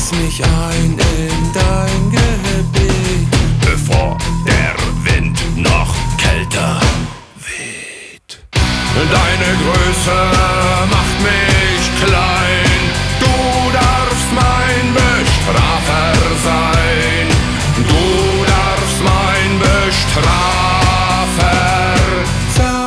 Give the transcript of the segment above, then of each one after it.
Schließ mich ein in dein Gebet, bevor der Wind noch kälter weht. Deine Größe macht mich klein, du darfst mein Bestrafer sein, du darfst mein Bestrafer sein.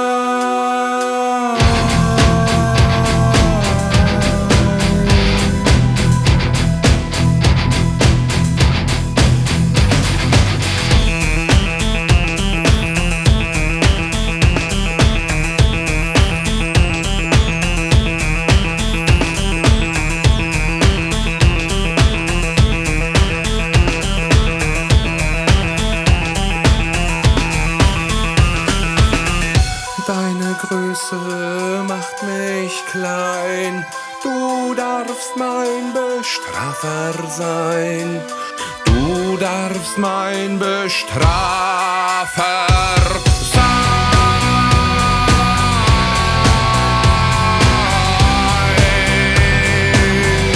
Deine Größe macht mich klein, du darfst mein Bestrafer sein, du darfst mein Bestrafer sein.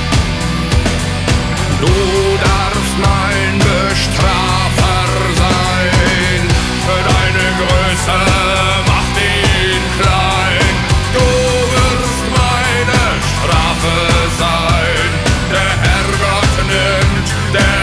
Du darfst mein Bestrafer sein, deine Größe macht ihn klein, du wirst meine Strafe sein, der Herrgott nimmt, der